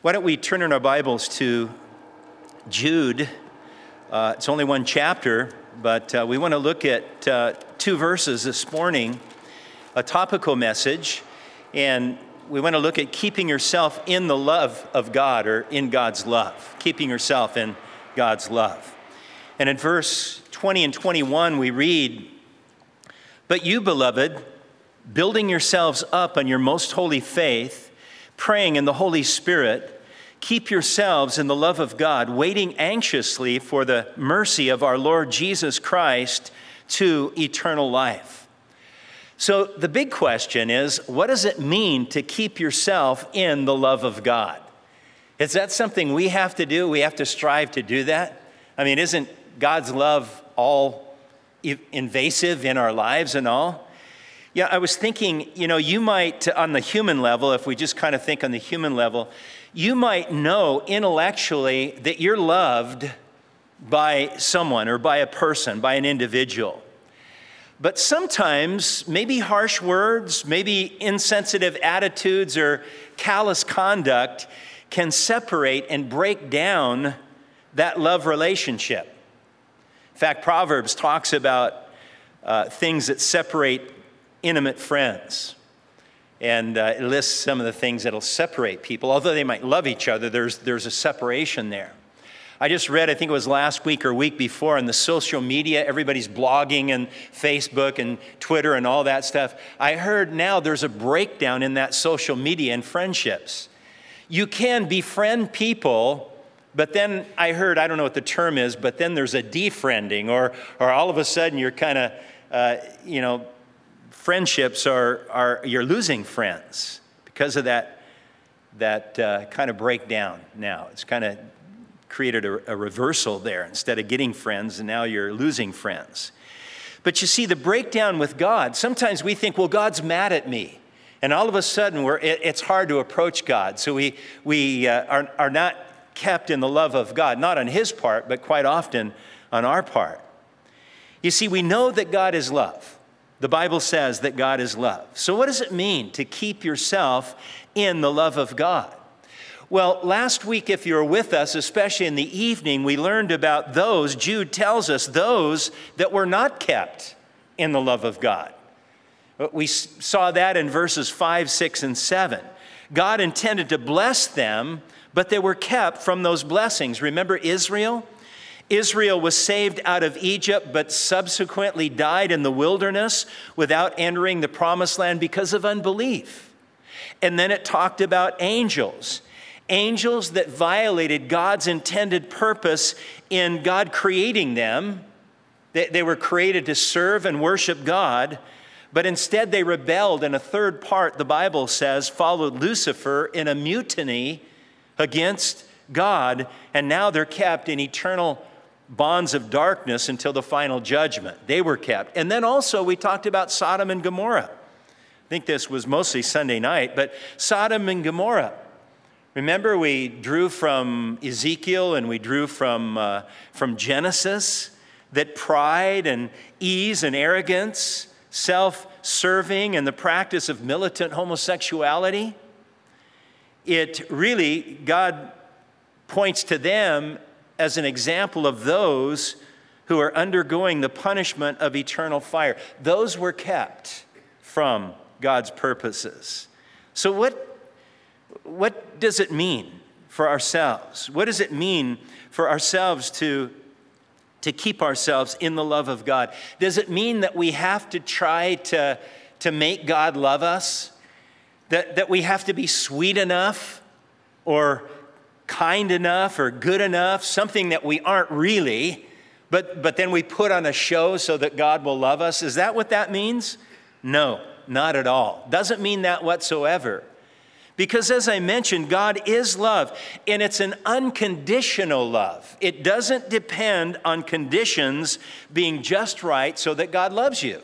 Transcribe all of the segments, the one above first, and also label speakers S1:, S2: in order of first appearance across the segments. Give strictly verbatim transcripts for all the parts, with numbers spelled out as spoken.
S1: Why don't we turn in our Bibles to Jude? Uh, it's only one chapter, but uh, we want to look at uh, two verses this morning, a topical message, and we want to look at keeping yourself in the love of God, or in God's love, keeping yourself in God's love. And in verse twenty and twenty-one, we read, "But you, beloved, building yourselves up on your most holy faith, praying in the Holy Spirit, keep yourselves in the love of God, waiting anxiously for the mercy of our Lord Jesus Christ to eternal life." So the big question is, what does it mean to keep yourself in the love of God? Is that something we have to do? We have to strive to do that? I mean, isn't God's love all invasive in our lives and all? Yeah, I was thinking, you know, you might, on the human level, if we just kind of think on the human level, you might know intellectually that you're loved by someone or by a person, by an individual. But sometimes maybe harsh words, maybe insensitive attitudes or callous conduct can separate and break down that love relationship. In fact, Proverbs talks about uh, things that separate intimate friends. And uh, it lists some of the things that'll separate people. Although they might love each other, there's, there's a separation there. I just read, I think it was last week or week before, on the social media, everybody's blogging and Facebook and Twitter and all that stuff. I heard now there's a breakdown in that social media and friendships. You can befriend people, but then I heard, I don't know what the term is, but then there's a defriending, or, or all of a sudden you're kind of, uh, you know, friendships are, are you're losing friends because of that, that uh, kind of breakdown now. It's kind of created a, a reversal there. Instead of getting friends, and now you're losing friends. But you see, the breakdown with God, sometimes we think, well, God's mad at me. And all of a sudden, we're, it, it's hard to approach God. So we, we uh, are, are not kept in the love of God, not on his part, but quite often on our part. You see, we know that God is love. The Bible says that God is love. So what does it mean to keep yourself in the love of God? Well, last week, if you were with us, especially in the evening, we learned about those, Jude tells us, those that were not kept in the love of God. We saw that in verses five, six, and seven. God intended to bless them, but they were kept from those blessings. Remember Israel? Israel was saved out of Egypt, but subsequently died in the wilderness without entering the promised land because of unbelief. And then it talked about angels. Angels that violated God's intended purpose in God creating them. They, they were created to serve and worship God, but instead they rebelled, and a third part, the Bible says, followed Lucifer in a mutiny against God, and now they're kept in eternal bonds of darkness until the final judgment. They were kept. And then also we talked about Sodom and Gomorrah. I think this was mostly Sunday night, but Sodom and Gomorrah. Remember, we drew from Ezekiel and we drew from, uh, from Genesis that pride and ease and arrogance, self-serving, and the practice of militant homosexuality, it really, God points to them as an example of those who are undergoing the punishment of eternal fire. Those were kept from God's purposes. So what, what does it mean for ourselves? What does it mean for ourselves to, to keep ourselves in the love of God? Does it mean that we have to try to, to make God love us? That, that we have to be sweet enough or kind enough or good enough, something that we aren't really, but, but then we put on a show so that God will love us? Is that what that means? No, not at all. Doesn't mean that whatsoever. Because as I mentioned, God is love, and it's an unconditional love. It doesn't depend on conditions being just right so that God loves you.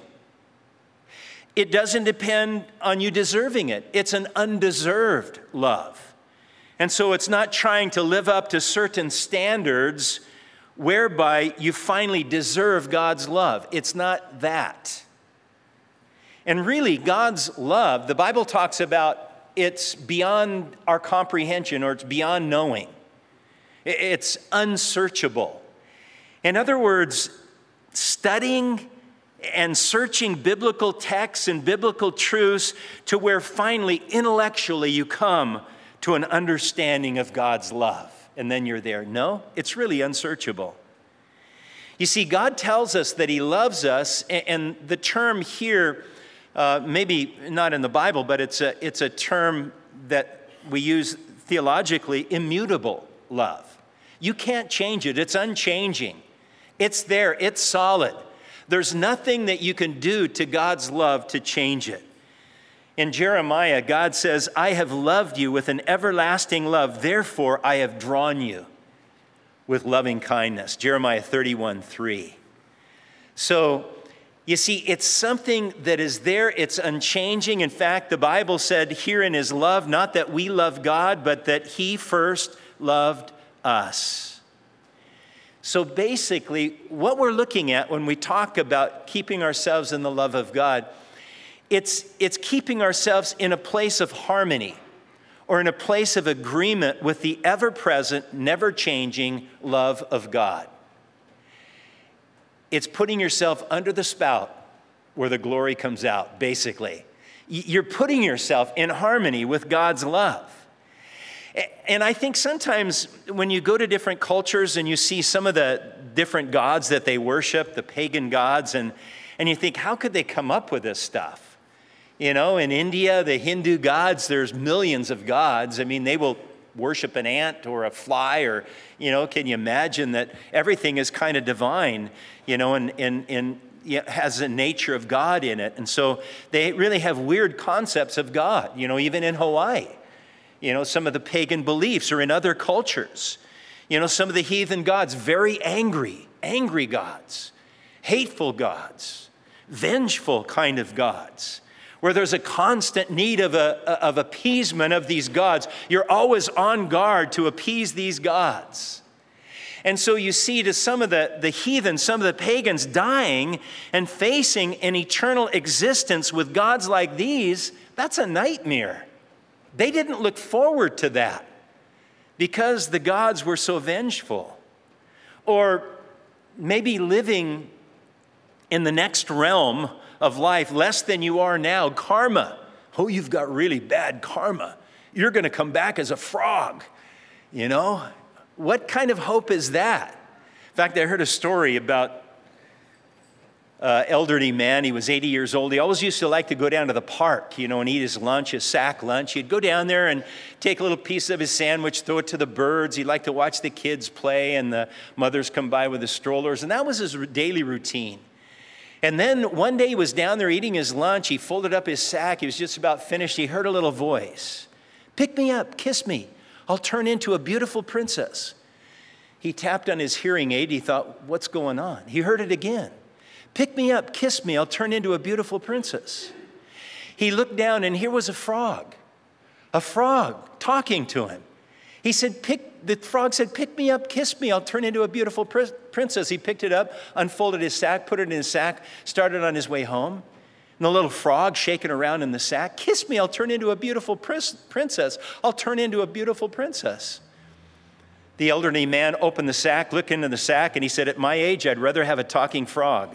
S1: It doesn't depend on you deserving it. It's an undeserved love. And so it's not trying to live up to certain standards whereby you finally deserve God's love. It's not that. And really, God's love, the Bible talks about it's beyond our comprehension, or it's beyond knowing. It's unsearchable. In other words, studying and searching biblical texts and biblical truths to where finally, intellectually, you come to an understanding of God's love. And then you're there. No, it's really unsearchable. You see, God tells us that he loves us, and the term here, uh, maybe not in the Bible, but it's a, it's a term that we use theologically, immutable love. You can't change it. It's unchanging. It's there. It's solid. There's nothing that you can do to God's love to change it. In Jeremiah, God says, I have loved you with an everlasting love. Therefore, I have drawn you with loving kindness. Jeremiah thirty-one three. So, you see, it's something that is there. It's unchanging. In fact, the Bible said here in his love, not that we love God, but that he first loved us. So basically, what we're looking at when we talk about keeping ourselves in the love of God, it's, it's keeping ourselves in a place of harmony or in a place of agreement with the ever-present, never-changing love of God. It's putting yourself under the spout where the glory comes out, basically. You're putting yourself in harmony with God's love. And I think sometimes when you go to different cultures and you see some of the different gods that they worship, the pagan gods, and, and you think, how could they come up with this stuff? You know, in India, the Hindu gods, there's millions of gods. I mean, they will worship an ant or a fly, or, you know, can you imagine that everything is kind of divine, you know, and, and, and has a nature of God in it. And so they really have weird concepts of God, you know, even in Hawaii. You know, some of the pagan beliefs, or in other cultures. You know, some of the heathen gods, very angry, angry gods, hateful gods, vengeful kind of gods, where there's a constant need of, a, of appeasement of these gods. You're always on guard to appease these gods. And so you see to some of the, the heathen, some of the pagans dying and facing an eternal existence with gods like these, that's a nightmare. They didn't look forward to that because the gods were so vengeful. Or maybe living in the next realm of life less than you are now, karma. Oh, you've got really bad karma. You're going to come back as a frog, you know? What kind of hope is that? In fact, I heard a story about Uh, elderly man. He was eighty years old. He always used to like to go down to the park, you know, and eat his lunch, his sack lunch. He'd go down there and take a little piece of his sandwich, throw it to the birds. He'd like to watch the kids play, and the mothers come by with the strollers. And that was his daily routine. And then one day he was down there eating his lunch. He folded up his sack. He was just about finished. He heard a little voice. Pick me up, kiss me. I'll turn into a beautiful princess. He tapped on his hearing aid. He thought, what's going on? He heard it again. Pick me up, kiss me, I'll turn into a beautiful princess. He looked down and here was a frog, a frog talking to him. He said, pick, the frog said, pick me up, kiss me, I'll turn into a beautiful pr- princess. He picked it up, unfolded his sack, put it in his sack, started on his way home. And the little frog shaking around in the sack, kiss me, I'll turn into a beautiful pr- princess. I'll turn into a beautiful princess. The elderly man opened the sack, looked into the sack, and he said, at my age, I'd rather have a talking frog.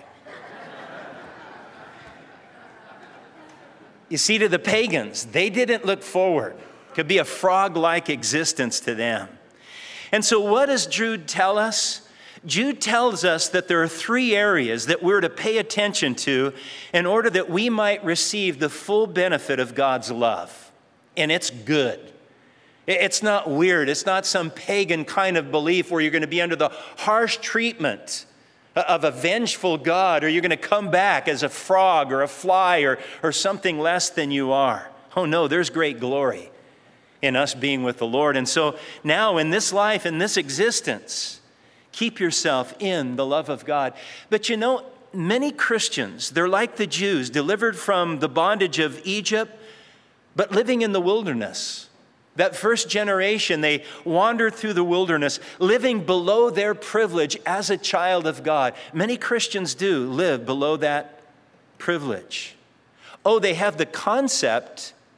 S1: You see, to the pagans, they didn't look forward. It could be a frog-like existence to them. And so what does Jude tell us? Jude tells us that there are three areas that we're to pay attention to in order that we might receive the full benefit of God's love. And it's good. It's not weird. It's not some pagan kind of belief where you're going to be under the harsh treatment of a vengeful God, or you're going to come back as a frog or a fly or, or something less than you are. Oh no, there's great glory in us being with the Lord. And so now in this life, in this existence, keep yourself in the love of God. But you know, many Christians, they're like the Jews, delivered from the bondage of Egypt, but living in the wilderness. That first generation, they wandered through the wilderness, living below their privilege as a child of God. Many Christians do live below that privilege. Oh, they have the concept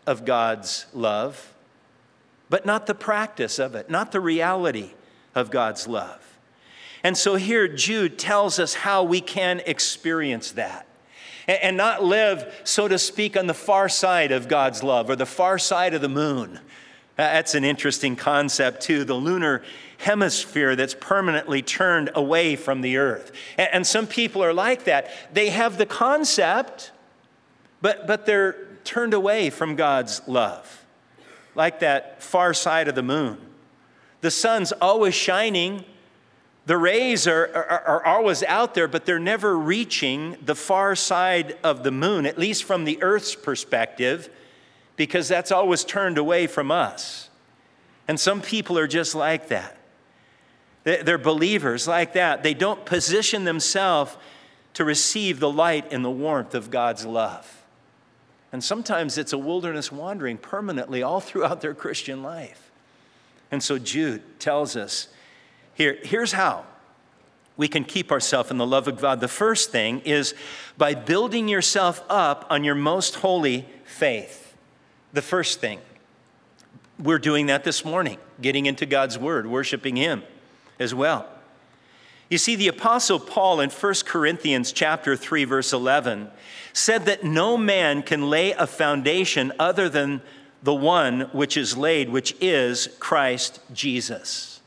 S1: of God's love, but not the practice of it, not the reality of God's love. And so here Jude tells us how we can experience that and not live, so to speak, on the far side of God's love or the far side of the moon. That's an interesting concept too, the lunar hemisphere that's permanently turned away from the earth. And some people are like that. They have the concept, but, but they're turned away from God's love, like that far side of the moon. The sun's always shining. The rays are, are, are always out there, but they're never reaching the far side of the moon, at least from the earth's perspective, because that's always turned away from us. And some people are just like that. They're believers like that. They don't position themselves to receive the light and the warmth of God's love. And sometimes it's a wilderness wandering permanently all throughout their Christian life. And so Jude tells us, here, here's how we can keep ourselves in the love of God. The first thing is by building yourself up on your most holy faith. The first thing. We're doing that this morning, getting into God's word, worshiping him as well. You see, the Apostle Paul in First Corinthians chapter three, verse eleven, said that no man can lay a foundation other than the one which is laid, which is Christ Jesus.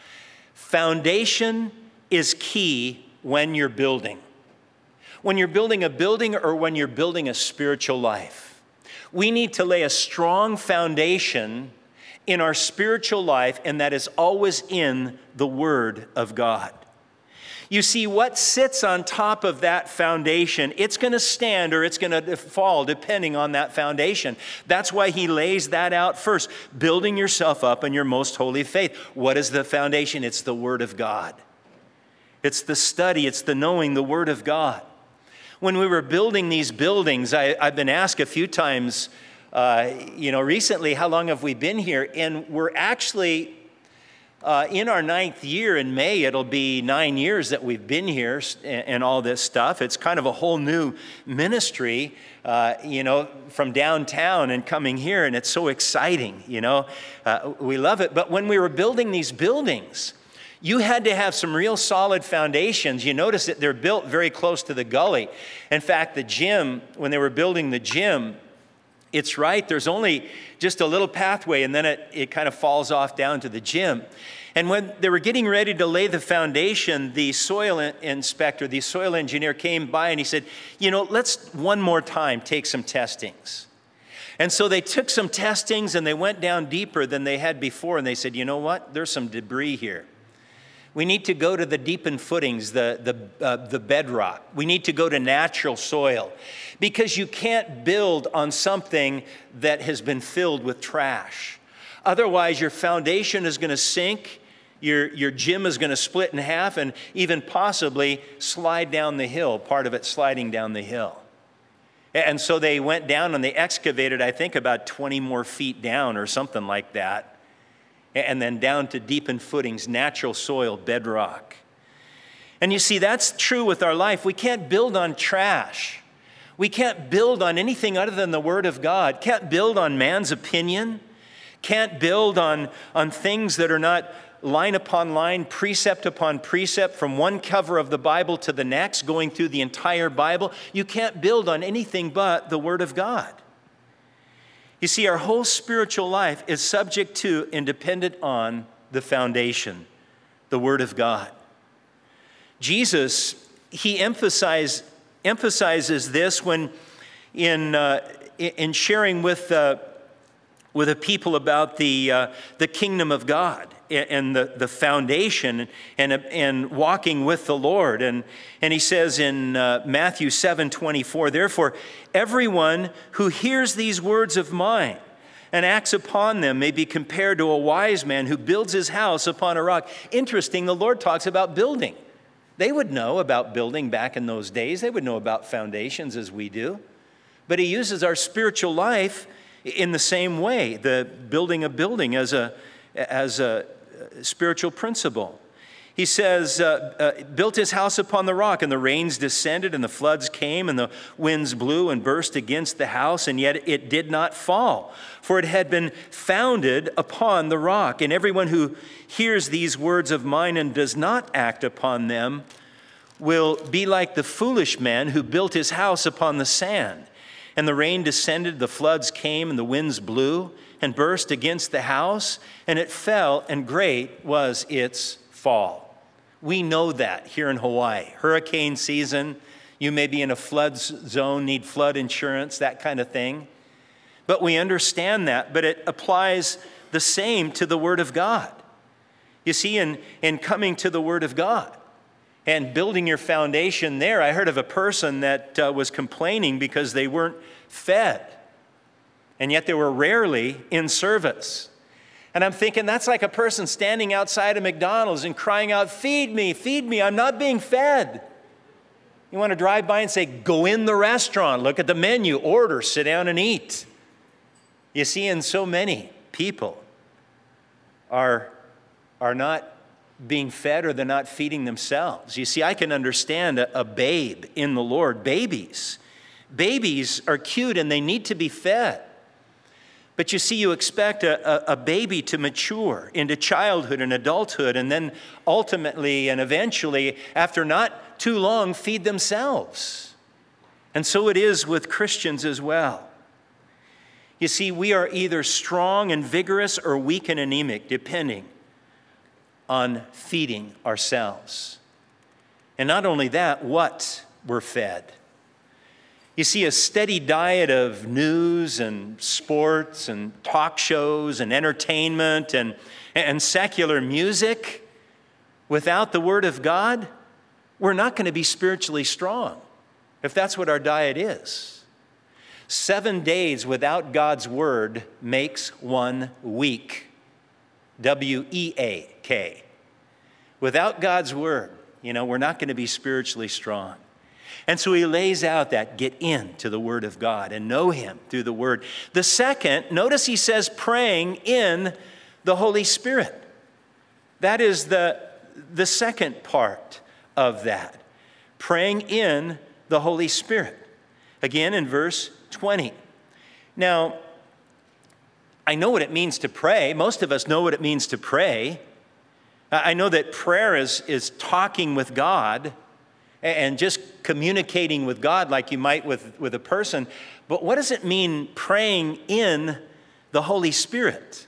S1: Foundation is key when you're building. When you're building a building or when you're building a spiritual life. We need to lay a strong foundation in our spiritual life, and that is always in the Word of God. You see, what sits on top of that foundation, it's going to stand or it's going to fall depending on that foundation. That's why he lays that out first, building yourself up in your most holy faith. What is the foundation? It's the Word of God. It's the study, it's the knowing the Word of God. When we were building these buildings, I, I've been asked a few times, uh, you know, recently, how long have we been here? And we're actually Uh, in our ninth year in May. It'll be nine years that we've been here and, and all this stuff. It's kind of a whole new ministry, uh, you know, from downtown and coming here, and it's so exciting, you know. Uh, we love it. But when we were building these buildings, you had to have some real solid foundations. You notice that they're built very close to the gully. In fact, the gym, when they were building the gym, it's right, there's only just a little pathway, and then it, it kind of falls off down to the gym. And when they were getting ready to lay the foundation, the soil inspector, the soil engineer came by and he said, you know, let's one more time take some testings. And so they took some testings and they went down deeper than they had before, and they said, you know what, there's some debris here. We need to go to the deepened footings, the, the, uh, the bedrock. We need to go to natural soil, because you can't build on something that has been filled with trash. Otherwise, your foundation is going to sink, your, your gym is going to split in half, and even possibly slide down the hill, part of it sliding down the hill. And so they went down and they excavated, I think, about twenty more feet down or something like that. And then down to deepened footings, natural soil, bedrock. And you see, that's true with our life. We can't build on trash. We can't build on anything other than the Word of God. Can't build on man's opinion. Can't build on, on things that are not line upon line, precept upon precept, from one cover of the Bible to the next, going through the entire Bible. You can't build on anything but the Word of God. You see, our whole spiritual life is subject to and dependent on the foundation, the Word of God. Jesus, he emphasized, emphasizes this when in, uh, in sharing with, uh, with the people about the, uh, the kingdom of God and the, the foundation and, and walking with the Lord. And, and he says in uh, Matthew seven twenty-four, therefore, everyone who hears these words of mine and acts upon them may be compared to a wise man who builds his house upon a rock. Interesting, the Lord talks about building. They would know about building back in those days. They would know about foundations as we do. But he uses our spiritual life in the same way, the building a building as a, as a spiritual principle. He says, uh, uh, built his house upon the rock, and the rains descended, and the floods came, and the winds blew and burst against the house, and yet it did not fall, for it had been founded upon the rock. And everyone who hears these words of mine and does not act upon them will be like the foolish man who built his house upon the sand. And the rain descended, the floods came, and the winds blew and burst against the house, and it fell, and great was its fall. We know that here in Hawaii. Hurricane season, you may be in a flood zone, need flood insurance, that kind of thing. But we understand that, but it applies the same to the Word of God. You see, in, in coming to the Word of God and building your foundation there, I heard of a person that uh, was complaining because they weren't fed, and yet they were rarely in service. And I'm thinking that's like a person standing outside of McDonald's and crying out, feed me, feed me, I'm not being fed. You want to drive by and say, go in the restaurant, look at the menu, order, sit down and eat. You see, and so many people are, are not being fed, or they're not feeding themselves. You see, I can understand a, a babe in the Lord. Babies. Babies are cute and they need to be fed. But you see, you expect a, a, a baby to mature into childhood and adulthood, and then ultimately and eventually, after not too long, feed themselves. And so it is with Christians as well. You see, we are either strong and vigorous or weak and anemic, depending on feeding ourselves. And not only that, what we're fed. You see, a steady diet of news and sports and talk shows and entertainment and, and secular music without the Word of God, we're not going to be spiritually strong if that's what our diet is. Seven days without God's Word makes one week. W E A K. Without God's Word, you know, we're not going to be spiritually strong. And so he lays out that get into the Word of God and know Him through the Word. The second, notice he says praying in the Holy Spirit. That is the, the second part of that. Praying in the Holy Spirit. Again in verse twenty. Now, I know what it means to pray. Most of us know what it means to pray. I know that prayer is, is talking with God and just communicating with God like you might with, with a person. But what does it mean praying in the Holy Spirit?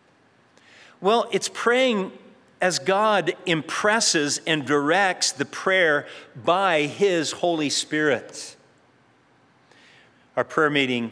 S1: Well, it's praying as God impresses and directs the prayer by His Holy Spirit. Our prayer meeting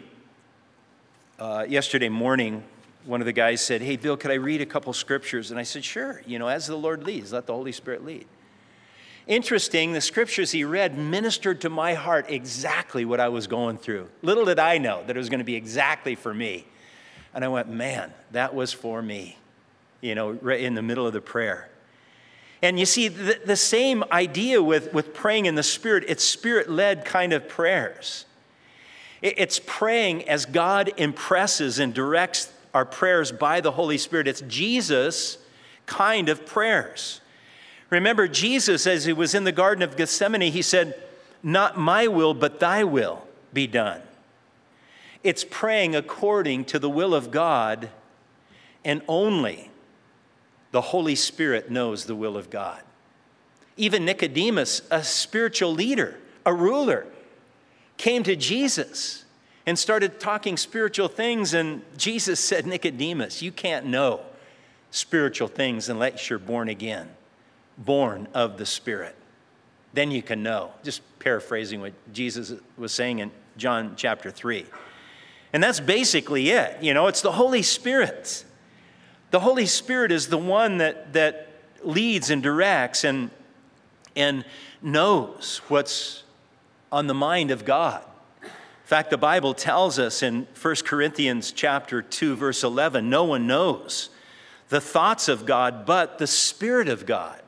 S1: uh, yesterday morning, one of the guys said, hey, Bill, could I read a couple scriptures? And I said, sure, you know, as the Lord leads, let the Holy Spirit lead. Interesting, the scriptures he read ministered to my heart exactly what I was going through. Little did I know that it was going to be exactly for me. And I went, man, that was for me, you know, right in the middle of the prayer. And you see, the, the same idea with, with praying in the Spirit, it's Spirit-led kind of prayers. It, it's praying as God impresses and directs our prayers by the Holy Spirit. It's Jesus kind of prayers. Remember, Jesus, as he was in the Garden of Gethsemane, he said, not my will, but thy will be done. It's praying according to the will of God, and only the Holy Spirit knows the will of God. Even Nicodemus, a spiritual leader, a ruler, came to Jesus and started talking spiritual things, and Jesus said, Nicodemus, you can't know spiritual things unless you're born again. Born of the Spirit. Then you can know. Just paraphrasing what Jesus was saying in John chapter three. And that's basically it. You know, it's the Holy Spirit. The Holy Spirit is the one that, that leads and directs and, and knows what's on the mind of God. In fact, the Bible tells us in First Corinthians chapter two, verse eleven, no one knows the thoughts of God but the Spirit of God.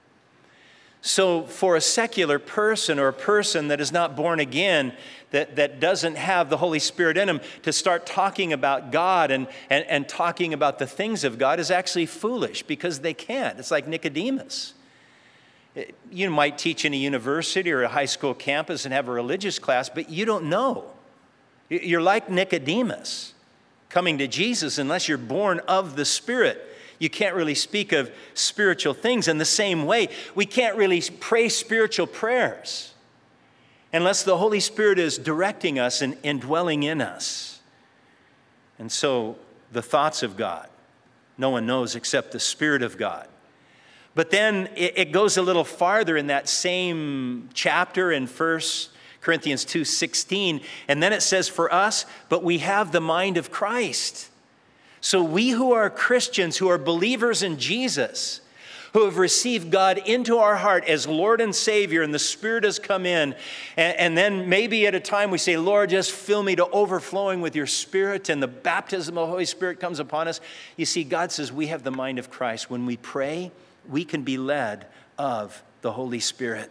S1: So for a secular person or a person that is not born again, that, that doesn't have the Holy Spirit in them, to start talking about God and, and, and talking about the things of God is actually foolish because they can't. It's like Nicodemus. You might teach in a university or a high school campus and have a religious class, but you don't know. You're like Nicodemus coming to Jesus. Unless you're born of the Spirit, you can't really speak of spiritual things. In the same way, we can't really pray spiritual prayers unless the Holy Spirit is directing us and indwelling in us. And so the thoughts of God, no one knows except the Spirit of God. But then it goes a little farther in that same chapter in First Corinthians two sixteen, and then it says, for us, but we have the mind of Christ. So we who are Christians, who are believers in Jesus, who have received God into our heart as Lord and Savior, and the Spirit has come in, and, and then maybe at a time we say, Lord, just fill me to overflowing with your Spirit, and the baptism of the Holy Spirit comes upon us. You see, God says we have the mind of Christ. When we pray, we can be led of the Holy Spirit.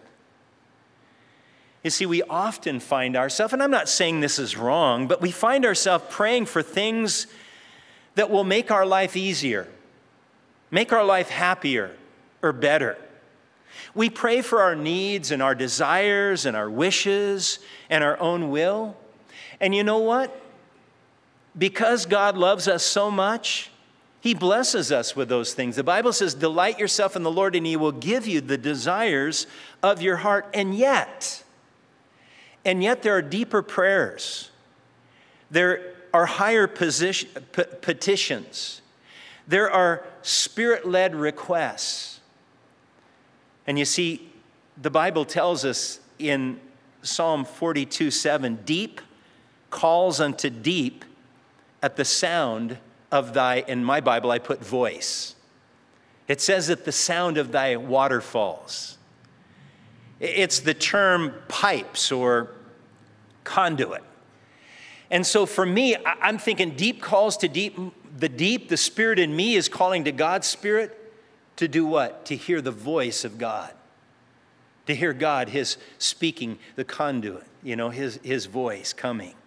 S1: You see, we often find ourselves, and I'm not saying this is wrong, but we find ourselves praying for things that will make our life easier, make our life happier or better. We pray for our needs and our desires and our wishes and our own will. And you know what? Because God loves us so much, He blesses us with those things. The Bible says, delight yourself in the Lord and He will give you the desires of your heart. And yet, and yet there are deeper prayers. There are higher position, p- petitions. There are Spirit-led requests. And you see, the Bible tells us in Psalm forty-two seven, deep calls unto deep at the sound of thy, in my Bible I put voice. It says at the sound of thy waterfalls. It's the term pipes or conduit. And so for me, I'm thinking deep calls to deep. The deep, the Spirit in me is calling to God's Spirit to do what? To hear the voice of God. To hear God, His speaking, the conduit, you know, His, his voice coming.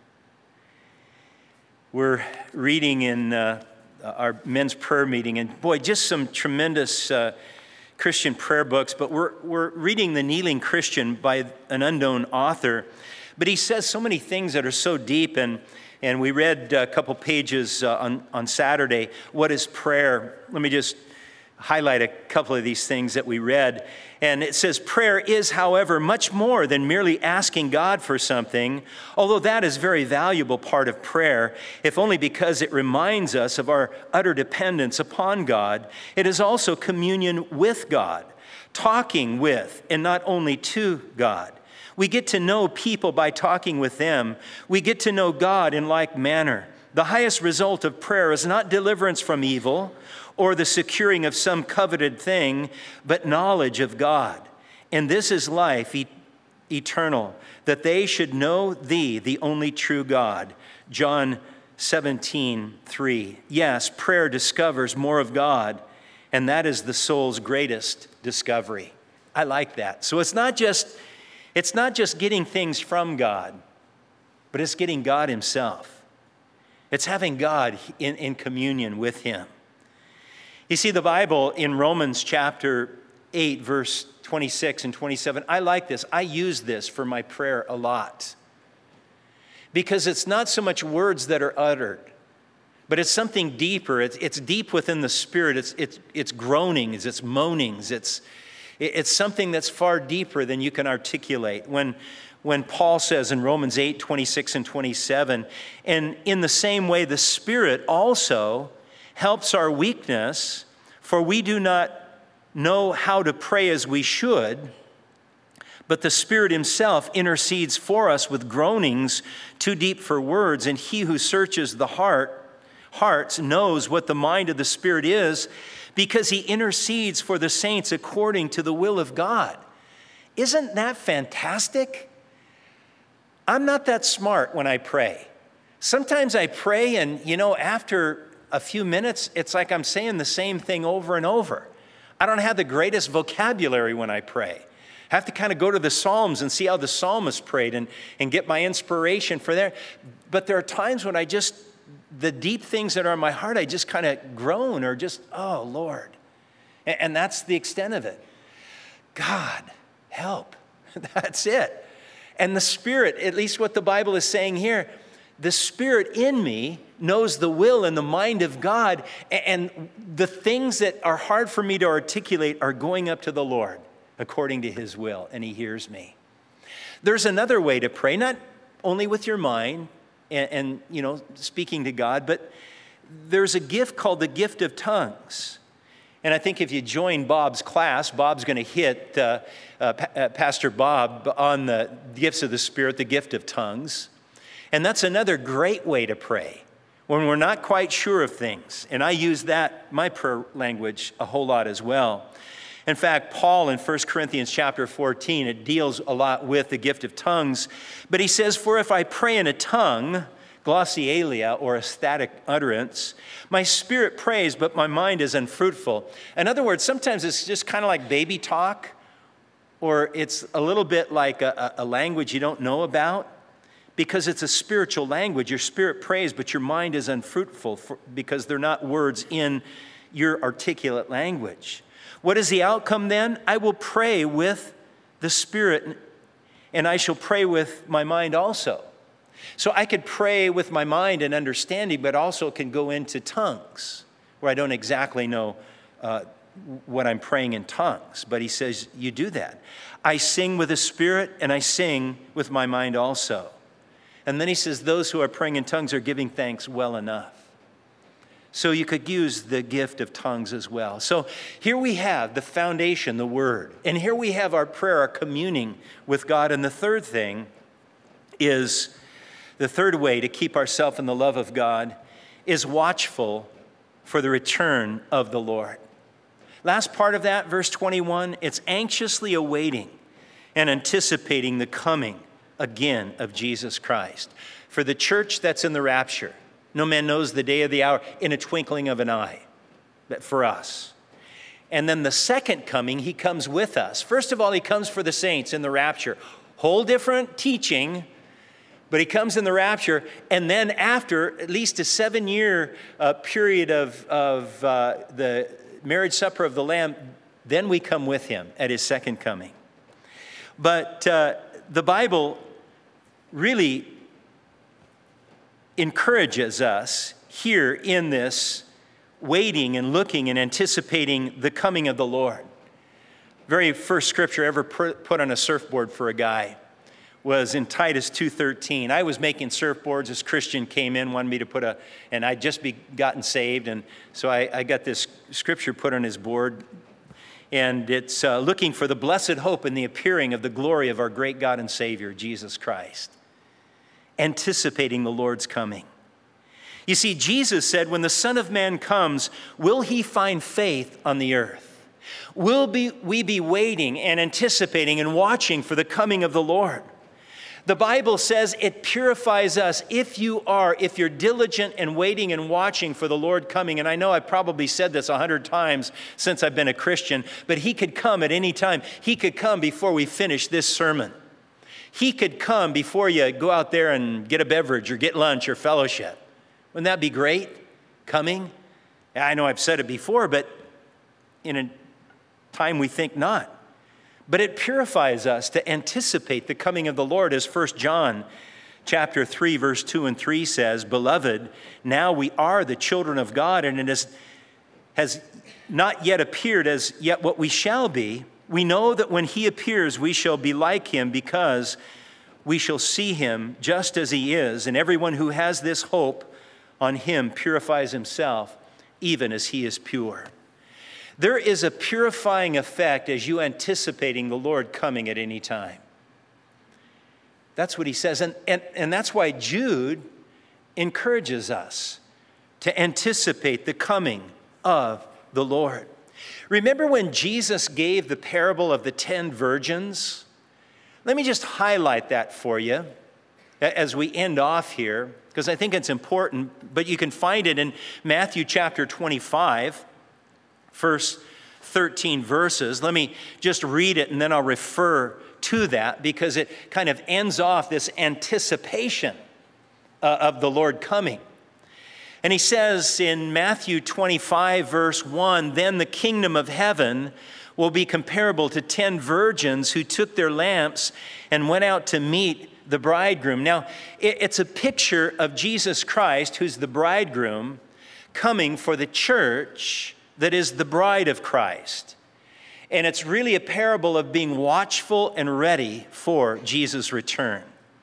S1: We're reading in uh, our men's prayer meeting, and boy, just some tremendous uh, Christian prayer books, but we're, we're reading The Kneeling Christian by an unknown author. But he says so many things that are so deep, and, and we read a couple pages uh, on, on Saturday. What is prayer? Let me just highlight a couple of these things that we read. And it says, prayer is, however, much more than merely asking God for something, although that is a very valuable part of prayer, if only because it reminds us of our utter dependence upon God. It is also communion with God, talking with and not only to God. We get to know people by talking with them. We get to know God in like manner. The highest result of prayer is not deliverance from evil or the securing of some coveted thing, but knowledge of God. And this is life e- eternal, that they should know thee, the only true God. John seventeen three. Yes, prayer discovers more of God, and that is the soul's greatest discovery. I like that. So it's not just It's not just getting things from God, but it's getting God Himself. It's having God in, in communion with Him. You see, the Bible in Romans chapter eight, verse twenty-six and twenty-seven, I like this. I use this for my prayer a lot. Because it's not so much words that are uttered, but it's something deeper. It's, it's deep within the Spirit. It's, it's, it's groanings, it's moanings, it's It's something that's far deeper than you can articulate. When, when Paul says in Romans eight, twenty-six and twenty-seven, and in the same way the Spirit also helps our weakness, for we do not know how to pray as we should, but the Spirit Himself intercedes for us with groanings too deep for words, and He who searches the heart, hearts knows what the mind of the Spirit is, because He intercedes for the saints according to the will of God. Isn't that fantastic? I'm not that smart when I pray. Sometimes I pray and, you know, after a few minutes, it's like I'm saying the same thing over and over. I don't have the greatest vocabulary when I pray. I have to kind of go to the Psalms and see how the psalmist prayed and, and get my inspiration for there. But there are times when I just, the deep things that are in my heart, I just kind of groan or just, oh, Lord. And, and that's the extent of it. God, help. That's it. And the Spirit, at least what the Bible is saying here, the Spirit in me knows the will and the mind of God, and the things that are hard for me to articulate are going up to the Lord according to his will, and he hears me. There's another way to pray, not only with your mind and, and you know, speaking to God, but there's a gift called the gift of tongues. And I think if you join Bob's class, Bob's going to hit uh, uh, pa- uh, Pastor Bob on the gifts of the Spirit, the gift of tongues. And that's another great way to pray when we're not quite sure of things. And I use that, my prayer language, a whole lot as well. In fact, Paul in First Corinthians chapter fourteen, it deals a lot with the gift of tongues. But he says, for if I pray in a tongue, glossolalia, or ecstatic utterance, my spirit prays, but my mind is unfruitful. In other words, sometimes it's just kind of like baby talk, or it's a little bit like a, a language you don't know about, because it's a spiritual language. Your spirit prays, but your mind is unfruitful for, because they're not words in your articulate language. What is the outcome then? I will pray with the Spirit, and I shall pray with my mind also. So I could pray with my mind and understanding, but also can go into tongues, where I don't exactly know uh, what I'm praying in tongues. But he says, you do that. I sing with the Spirit, and I sing with my mind also. And then he says, those who are praying in tongues are giving thanks well enough. So you could use the gift of tongues as well. So here we have the foundation, the Word. And here we have our prayer, our communing with God. And the third thing is, the third way to keep ourselves in the love of God is watchful for the return of the Lord. Last part of that, verse twenty-one, it's anxiously awaiting and anticipating the coming again of Jesus Christ. For the church that's in the rapture, no man knows the day or the hour, in a twinkling of an eye, but for us. And then the second coming, he comes with us. First of all, he comes for the saints in the rapture. Whole different teaching, but he comes in the rapture. And then after at least a seven-year uh, period of, of uh, the marriage supper of the Lamb, then we come with him at his second coming. But uh, the Bible really encourages us here in this waiting and looking and anticipating the coming of the Lord. Very first scripture ever put on a surfboard for a guy was in Titus two thirteen. I was making surfboards. This Christian came in, wanted me to put a, and I'd just be gotten saved, and so I, I got this scripture put on his board, and it's uh, looking for the blessed hope and the appearing of the glory of our great God and Savior, Jesus Christ. Anticipating the Lord's coming. You see, Jesus said, when the Son of Man comes, will he find faith on the earth? Will be, we be waiting and anticipating and watching for the coming of the Lord? The Bible says it purifies us if you are, if you're diligent and waiting and watching for the Lord coming. And I know I've probably said this a hundred times since I've been a Christian, but he could come at any time. He could come before we finish this sermon. He could come before you go out there and get a beverage or get lunch or fellowship. Wouldn't that be great? Coming? I know I've said it before, but in a time we think not. But it purifies us to anticipate the coming of the Lord, as First John chapter three, verse two and three says, Beloved, now we are the children of God, and it is, has not yet appeared as yet what we shall be. We know that when he appears, we shall be like him, because we shall see him just as he is. And everyone who has this hope on him purifies himself, even as he is pure. There is a purifying effect as you anticipating the Lord coming at any time. That's what he says. And, and, and that's why Jude encourages us to anticipate the coming of the Lord. Remember when Jesus gave the parable of the ten virgins? Let me just highlight that for you as we end off here, because I think it's important, but you can find it in Matthew chapter twenty-five, first thirteen verses. Let me just read it and then I'll refer to that, because it kind of ends off this anticipation uh, of the Lord coming. And he says in Matthew twenty-five, verse one, then the kingdom of heaven will be comparable to ten virgins who took their lamps and went out to meet the bridegroom. Now, it's a picture of Jesus Christ, who's the bridegroom, coming for the church that is the bride of Christ. And it's really a parable of being watchful and ready for Jesus' return.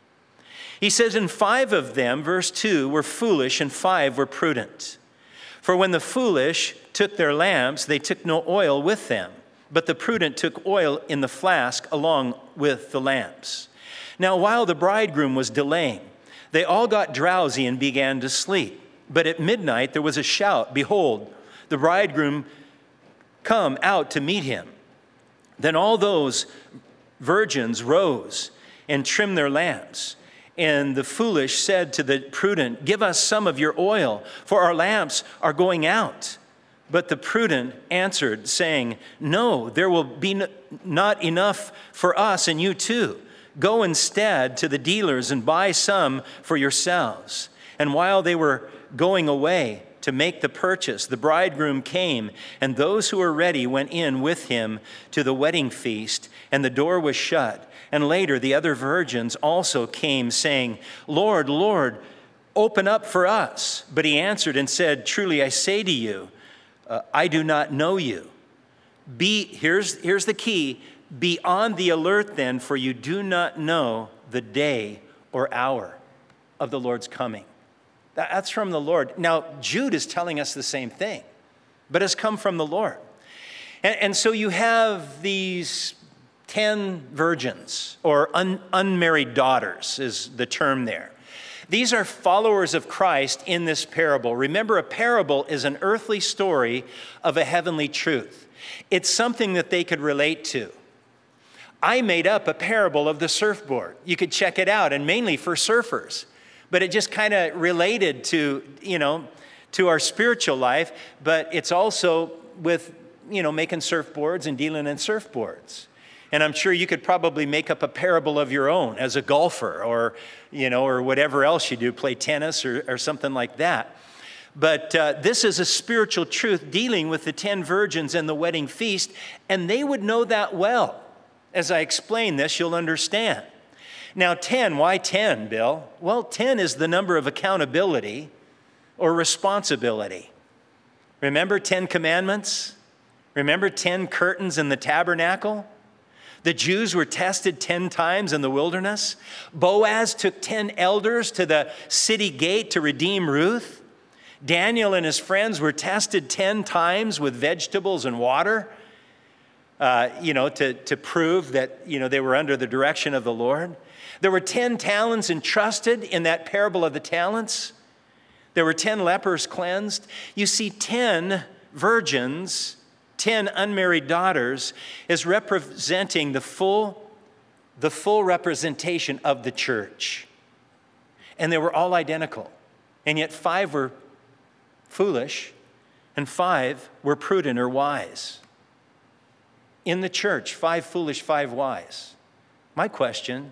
S1: He says, and five of them, verse two, were foolish and five were prudent. For when the foolish took their lamps, they took no oil with them, but the prudent took oil in the flask along with the lamps. Now, while the bridegroom was delaying, they all got drowsy and began to sleep. But at midnight there was a shout, behold, the bridegroom come out to meet him. Then all those virgins rose and trimmed their lamps. And the foolish said to the prudent, give us some of your oil, for our lamps are going out. But the prudent answered, saying, no, there will be not enough for us and you too. Go instead to the dealers and buy some for yourselves. And while they were going away to make the purchase, the bridegroom came, and those who were ready went in with him to the wedding feast, and the door was shut. And later the other virgins also came, saying, Lord, Lord, open up for us. But he answered and said, truly I say to you, uh, I do not know you. Be, here's, here's the key, be on the alert then, for you do not know the day or hour of the Lord's coming. That's from the Lord. Now, Jude is telling us the same thing, but it's come from the Lord. And, and so you have these ten virgins, or un, unmarried daughters is the term there. These are followers of Christ in this parable. Remember, a parable is an earthly story of a heavenly truth. It's something that they could relate to. I made up a parable of the surfboard. You could check it out, and mainly for surfers. But it just kind of related to, you know, to our spiritual life, but it's also with, you know, making surfboards and dealing in surfboards. And I'm sure you could probably make up a parable of your own as a golfer or, you know, or whatever else you do, play tennis or, or something like that. But uh, this is a spiritual truth dealing with the ten virgins and the wedding feast, and they would know that well. As I explain this, you'll understand. Now, ten, why ten, Bill? Well, ten is the number of accountability or responsibility. Remember ten commandments? Remember ten curtains in the tabernacle? The Jews were tested ten times in the wilderness. Boaz took ten elders to the city gate to redeem Ruth. Daniel and his friends were tested ten times with vegetables and water, uh, you know, to, to prove that, you know, they were under the direction of the Lord. There were ten talents entrusted in that parable of the talents. There were ten lepers cleansed. You see, ten virgins, ten unmarried daughters, is representing the full, the full representation of the church. And they were all identical. And yet five were foolish and five were prudent or wise. In the church, five foolish, five wise. My question,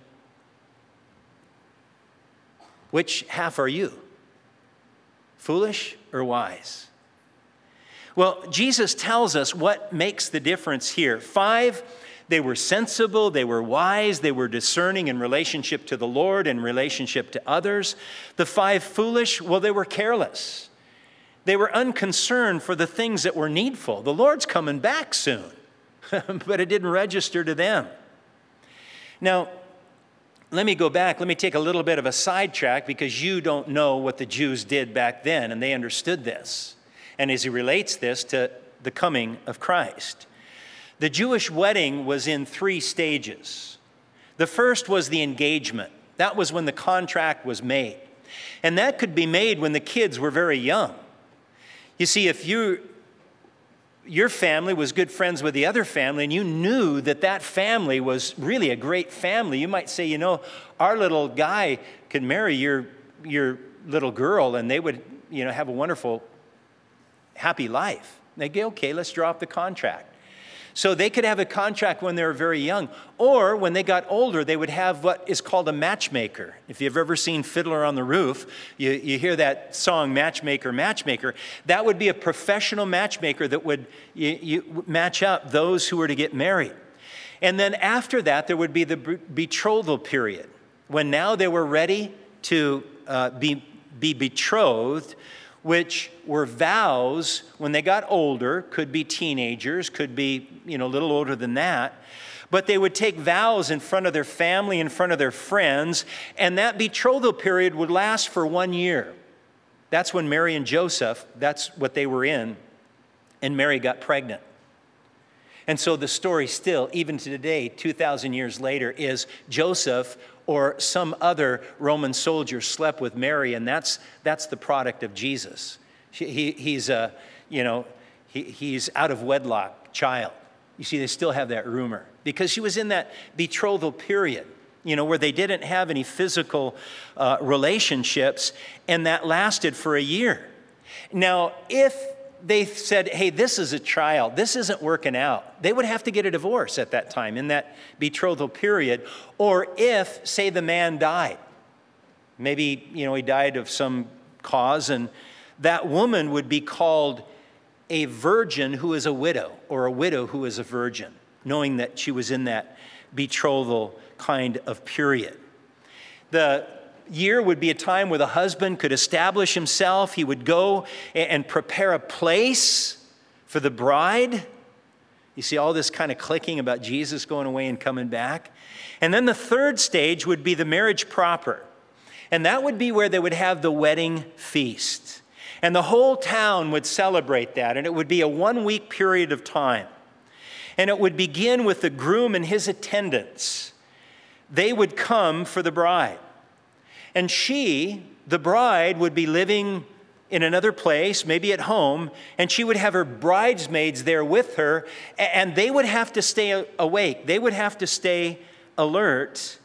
S1: which half are you? Foolish or wise? Well, Jesus tells us what makes the difference here. Five, they were sensible, they were wise, they were discerning in relationship to the Lord and relationship to others. The five foolish, well, they were careless. They were unconcerned for the things that were needful. The Lord's coming back soon, but it didn't register to them. Now, let me go back. Let me take a little bit of a sidetrack because you don't know what the Jews did back then, and they understood this. And as he relates this to the coming of Christ. The Jewish wedding was in three stages. The first was the engagement. That was when the contract was made. And that could be made when the kids were very young. You see, if you, your family was good friends with the other family and you knew that that family was really a great family, you might say, you know, our little guy could marry your, your little girl and they would, you know, have a wonderful happy life. They go, okay, let's draw up the contract. So they could have a contract when they were very young, or when they got older, they would have what is called a matchmaker. If you've ever seen Fiddler on the Roof, you, you hear that song, Matchmaker, Matchmaker. That would be a professional matchmaker that would you, you match up those who were to get married. And then after that, there would be the betrothal period, when now they were ready to uh, be, be betrothed, which were vows when they got older, could be teenagers, could be, you know, a little older than that. But they would take vows in front of their family, in front of their friends, and that betrothal period would last for one year. That's when Mary and Joseph, that's what they were in, and Mary got pregnant. And so the story still, even to today, two thousand years later, is Joseph or some other Roman soldier slept with Mary, and that's that's the product of Jesus. He, he's a, you know, he, he's out of wedlock child. You see, they still have that rumor because she was in that betrothal period, you know, where they didn't have any physical uh, relationships, and that lasted for a year. Now, if they said, hey, this is a child, this isn't working out, they would have to get a divorce at that time in that betrothal period. Or if, say, the man died, maybe, you know, he died of some cause, and that woman would be called a virgin who is a widow, or a widow who is a virgin, knowing that she was in that betrothal kind of period. The year would be a time where the husband could establish himself. He would go and prepare a place for the bride. You see all this kind of clicking about Jesus going away and coming back. And then the third stage would be the marriage proper. And that would be where they would have the wedding feast. And the whole town would celebrate that. And it would be a one-week period of time. And it would begin with the groom and his attendants. They would come for the bride. And she, the bride, would be living in another place, maybe at home, and she would have her bridesmaids there with her, and they would have to stay awake. They would have to stay alert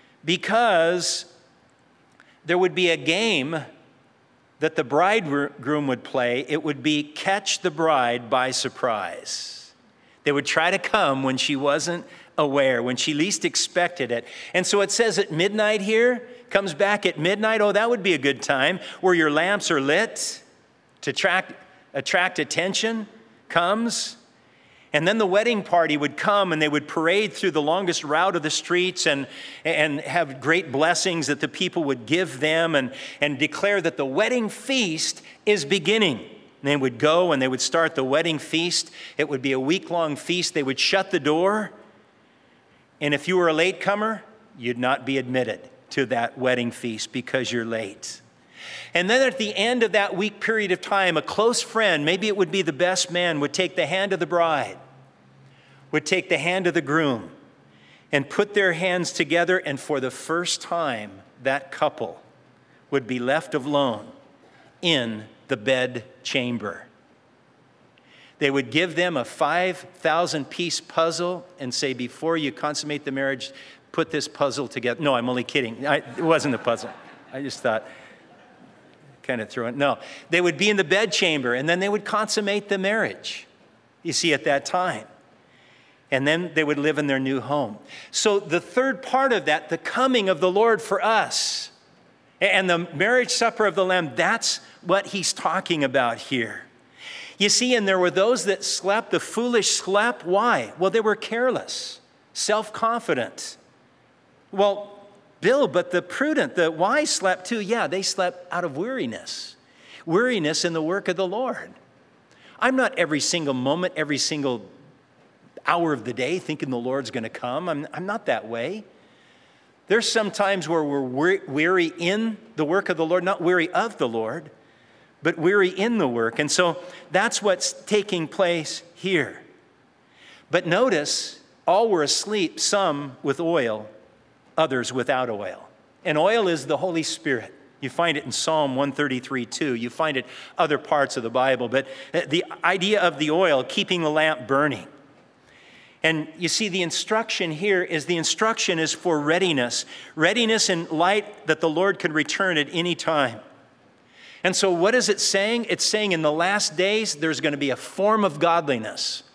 S1: because there would be a game that the bridegroom would play. It would be catch the bride by surprise. They would try to come when she wasn't aware, when she least expected it. And so it says at midnight here, comes back at midnight. Oh, that would be a good time where your lamps are lit to attract, attract attention, comes. And then the wedding party would come, and they would parade through the longest route of the streets and, and have great blessings that the people would give them, and, and declare that the wedding feast is beginning. And they would go and they would start the wedding feast. It would be a week-long feast. They would shut the door. And if you were a latecomer, you'd not be admitted to that wedding feast because you're late. And then at the end of that week period of time, a close friend, maybe it would be the best man, would take the hand of the bride, would take the hand of the groom, and put their hands together, and for the first time, that couple would be left alone in the bed chamber. They would give them a five thousand piece puzzle and say, before you consummate the marriage, put this puzzle together. No, I'm only kidding. I, it wasn't a puzzle. I just thought, kind of threw it. No, they would be in the bed chamber, and then they would consummate the marriage, you see, at that time. And then they would live in their new home. So the third part of that, the coming of the Lord for us, and the marriage supper of the Lamb, that's what he's talking about here. You see, and there were those that slept, the foolish slept. Why? Well, they were careless, self-confident. Well, Bill, but the prudent, the wise slept too. Yeah, they slept out of weariness. Weariness in the work of the Lord. I'm not every single moment, every single hour of the day thinking the Lord's going to come. I'm, I'm not that way. There's some times where we're weary in the work of the Lord, not weary of the Lord, but weary in the work. And so that's what's taking place here. But notice, all were asleep, some with oil, others without oil. And oil is the Holy Spirit. You find it in Psalm one thirty-three two. You find it other parts of the Bible. But the idea of the oil, keeping the lamp burning. And you see, the instruction here is the instruction is for readiness. Readiness in light that the Lord could return at any time. And so what is it saying? It's saying in the last days, there's going to be a form of godliness.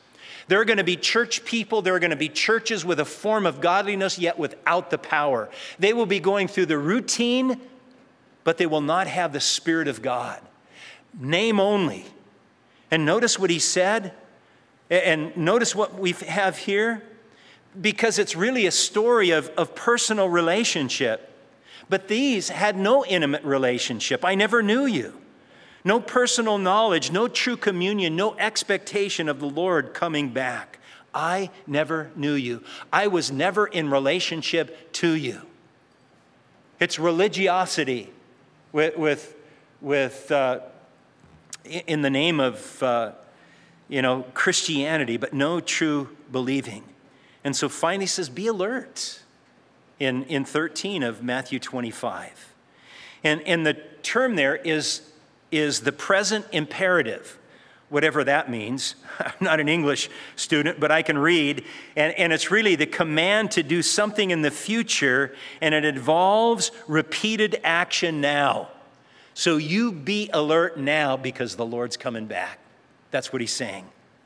S1: There are going to be church people. There are going to be churches with a form of godliness, yet without the power. They will be going through the routine, but they will not have the Spirit of God. Name only. And notice what he said. And notice what we have here. Because it's really a story of, of personal relationship. But these had no intimate relationship. I never knew you. No personal knowledge, no true communion, no expectation of the Lord coming back. I never knew you. I was never in relationship to you. It's religiosity with, with, with uh, in the name of, uh, you know, Christianity, but no true believing. And so finally he says, be alert in, in thirteen of Matthew twenty-five. And, and the term there is is the present imperative, whatever that means. I'm not an English student, but I can read. And, and it's really the command to do something in the future, and it involves repeated action now. So you be alert now because the Lord's coming back. That's what he's saying.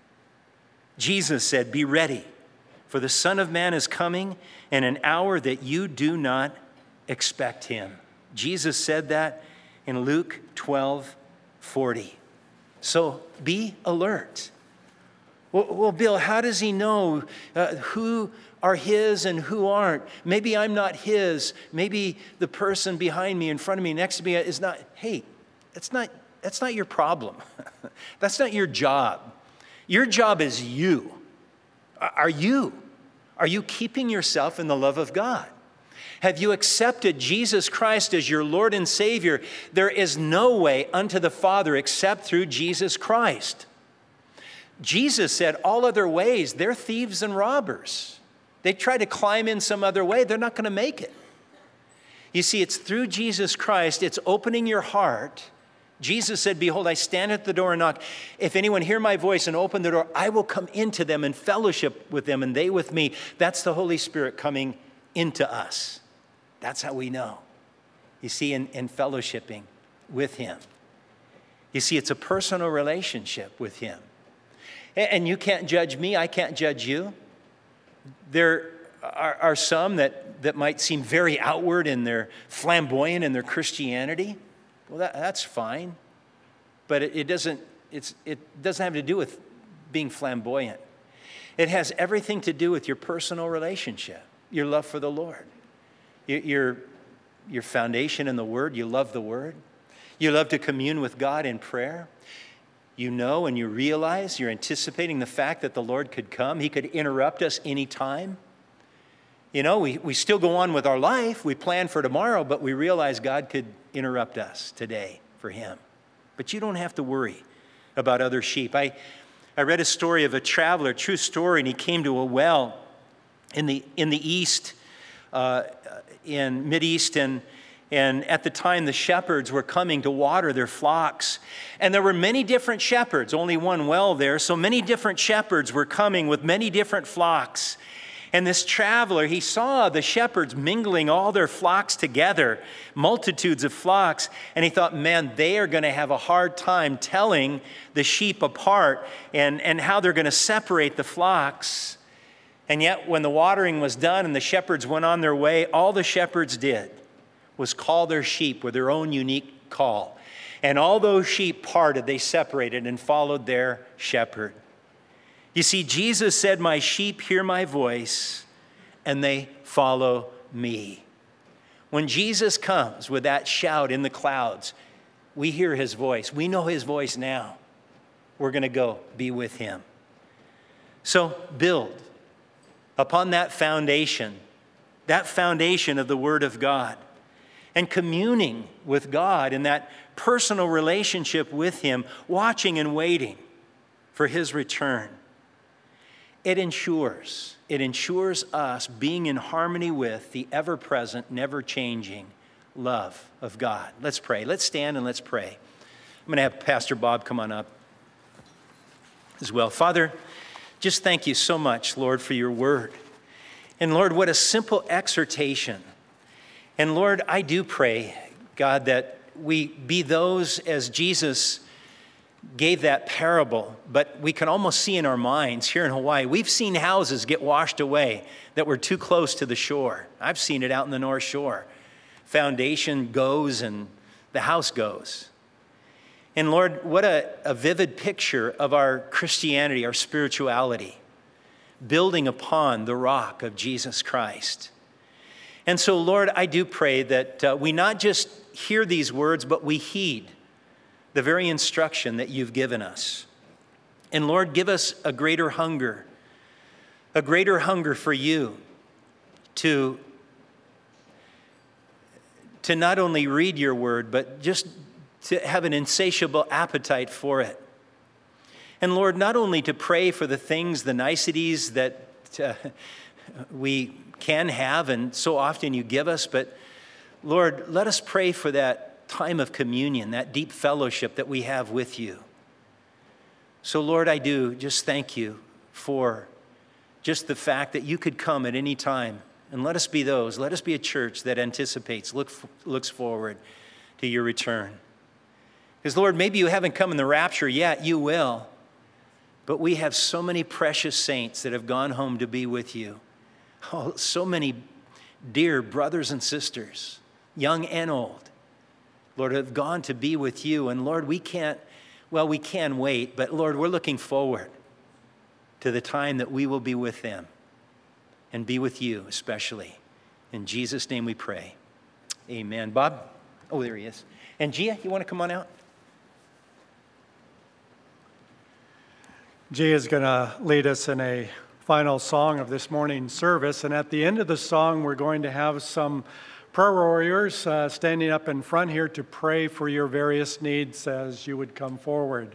S1: Jesus said, be ready, for the Son of Man is coming in an hour that you do not expect him. Jesus said that in Luke twelve forty. So be alert. Well, well Bill, how does he know uh, who are his and who aren't? Maybe I'm not his. Maybe the person behind me, in front of me, next to me is not. Hey, that's not, that's not your problem. That's not your job. Your job is you. Are you? Are you keeping yourself in the love of God? Have you accepted Jesus Christ as your Lord and Savior? There is no way unto the Father except through Jesus Christ. Jesus said all other ways, they're thieves and robbers. They try to climb in some other way, they're not going to make it. You see, it's through Jesus Christ, it's opening your heart. Jesus said, behold, I stand at the door and knock. If anyone hear my voice and open the door, I will come into them and fellowship with them and they with me. That's the Holy Spirit coming into us. That's how we know. You see, in, in fellowshipping with him. You see, it's a personal relationship with him. And, and you can't judge me. I can't judge you. There are, are some that, that might seem very outward in their flamboyant in their Christianity. Well, that, that's fine. But it, it, doesn't, it's, it doesn't have to do with being flamboyant. It has everything to do with your personal relationship, your love for the Lord. Your, your foundation in the Word, you love the Word. You love to commune with God in prayer. You know and you realize, you're anticipating the fact that the Lord could come. He could interrupt us anytime. You know, we, we still go on with our life. We plan for tomorrow, but we realize God could interrupt us today for him. But you don't have to worry about other sheep. I, I read a story of a traveler, true story, and he came to a well in the, in the east, uh, in Mideast, and, and at the time the shepherds were coming to water their flocks. And there were many different shepherds, only one well there, so many different shepherds were coming with many different flocks. And this traveler, he saw the shepherds mingling all their flocks together, multitudes of flocks, and he thought, man, they are going to have a hard time telling the sheep apart and, and how they're going to separate the flocks. And yet, when the watering was done and the shepherds went on their way, all the shepherds did was call their sheep with their own unique call. And all those sheep parted, they separated and followed their shepherd. You see, Jesus said, my sheep hear my voice and they follow me. When Jesus comes with that shout in the clouds, we hear his voice. We know his voice now. We're going to go be with him. So build upon that foundation, that foundation of the Word of God, and communing with God in that personal relationship with him, watching and waiting for his return. It ensures, it ensures us being in harmony with the ever-present, never-changing love of God. Let's pray. Let's stand and let's pray. I'm going to have Pastor Bob come on up as well. Father, just thank you so much, Lord, for your word. And Lord, what a simple exhortation. And Lord, I do pray, God, that we be those as Jesus gave that parable, but we can almost see in our minds here in Hawaii, we've seen houses get washed away that were too close to the shore. I've seen it out in the North Shore. Foundation goes and the house goes. And Lord, what a, a vivid picture of our Christianity, our spirituality, building upon the rock of Jesus Christ. And so, Lord, I do pray that uh, we not just hear these words, but we heed the very instruction that you've given us. And Lord, give us a greater hunger, a greater hunger for you to, to not only read your word, but just to have an insatiable appetite for it. And Lord, not only to pray for the things, the niceties that uh, we can have and so often you give us, but Lord, let us pray for that time of communion, that deep fellowship that we have with you. So Lord, I do just thank you for just the fact that you could come at any time, and let us be those, let us be a church that anticipates, look, looks forward to your return. Because Lord, maybe you haven't come in the rapture yet, you will, but we have so many precious saints that have gone home to be with you. Oh, so many dear brothers and sisters, young and old, Lord, have gone to be with you. And Lord, we can't, well, we can wait, but Lord, we're looking forward to the time that we will be with them and be with you especially. In Jesus' name we pray. Amen. Bob? Oh, there he is. And Gia, you want to come on out?
S2: Gia is going to lead us in a final song of this morning's service. And at the end of the song, we're going to have some prayer warriors uh, standing up in front here to pray for your various needs as you would come forward.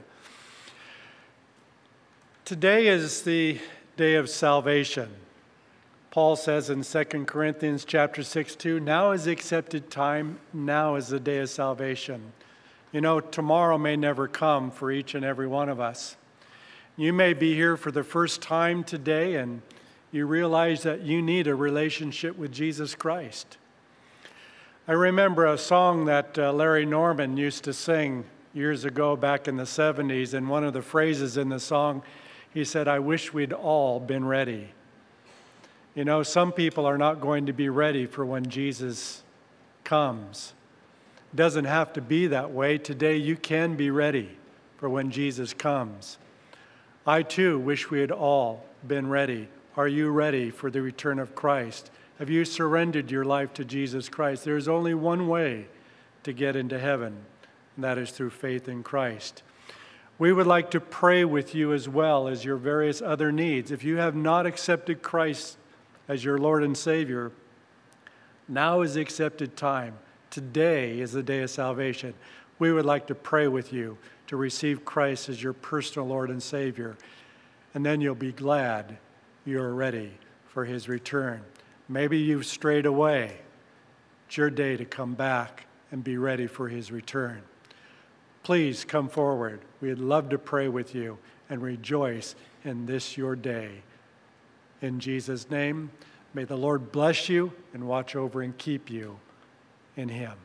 S2: Today is the day of salvation. Paul says in Second Corinthians chapter six two, now is the accepted time, now is the day of salvation. You know, tomorrow may never come for each and every one of us. You may be here for the first time today and you realize that you need a relationship with Jesus Christ. I remember a song that uh, Larry Norman used to sing years ago back in the seventies, and one of the phrases in the song, he said, I wish we'd all been ready. You know, some people are not going to be ready for when Jesus comes. It doesn't have to be that way. Today you can be ready for when Jesus comes. I too wish we had all been ready. Are you ready for the return of Christ? Have you surrendered your life to Jesus Christ? There is only one way to get into heaven, and that is through faith in Christ. We would like to pray with you as well as your various other needs. If you have not accepted Christ as your Lord and Savior, now is the accepted time. Today is the day of salvation. We would like to pray with you to receive Christ as your personal Lord and Savior, and then you'll be glad you're ready for his return. Maybe you've strayed away. It's your day to come back and be ready for his return. Please come forward. We'd love to pray with you and rejoice in this your day. In Jesus' name, may the Lord bless you and watch over and keep you in him.